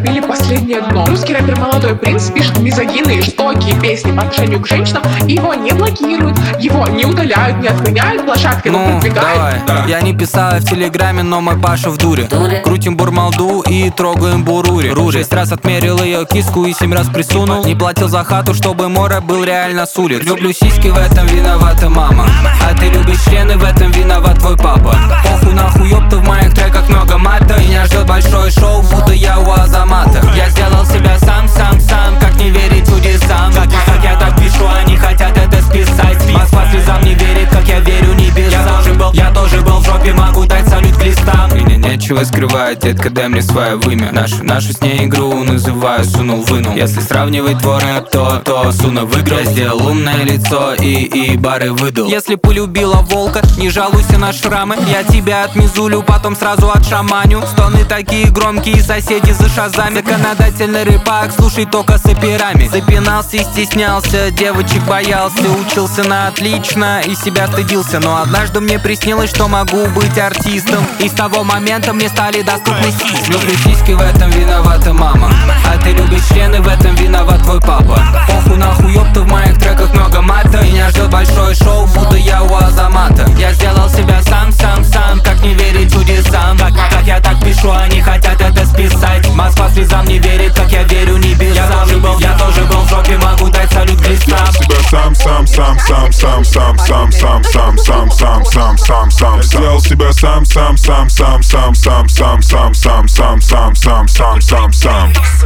пробили последнее дно. Русский рэпер Молодой Принц пишет мизогинные, жестокие песни по отношению к женщинам, и его не блокируют, его не удаляют, не отменяют, площадка его продвигает. Давай. Я не писал в телеграме, но мой Паша в дуре. Крутим бурмалду и трогаем бурури. 6 раз отмерил ее киску и 7 раз присунул. Не платил за хату, чтобы море был реально с улиц. Люблю сиськи, в этом виновата мама. А ты любишь члены, в этом виноват твой папа. Похуй нахуй, ёпта, в моих треках много мата. Меня ждет большое шоу, будто я у Азамата. Я сделал себя сам, как не верить чудесам. Как я так пишу, они хотят это списать. Москва слезам не верит, как я верю небесам. Я тоже был в жопе, могу дать салют к листам. Мне нечего скрывать, детка, дай мне свое вымя. Нашу с ней игру называю сунул-вынул. Если сравнивать твой рэп, то Суна выиграл. Я сделал умное лицо и бары выдал. Если полюбила волка, не жалуйся на шрамы. Я тебя отмизулю, потом сразу отшаманю. Стоны такие громкие, соседи за шазами. Законодательный рыбак, слушай только с операми. Запинался и стеснялся, девочек боялся. Учился на отлично и себя стыдился. Но однажды мне приснилось, что могу быть артистом. И с того момента мне стали доступны сиськи. Люблю сиськи, в этом виновата мама. А ты любишь члены, в этом виноват твой папа. Похуй нахуй, ёпта, в моих треках много мата. Меня ждет большое шоу, будто я у Азамата. Я сделал себя сам, как не верить чудесам. Как я так пишу, они хотят это списать. Москва слезам не верит, как я верю небесам. Я тоже был в жопе, могу дать салют к листам. Сделал себя сам.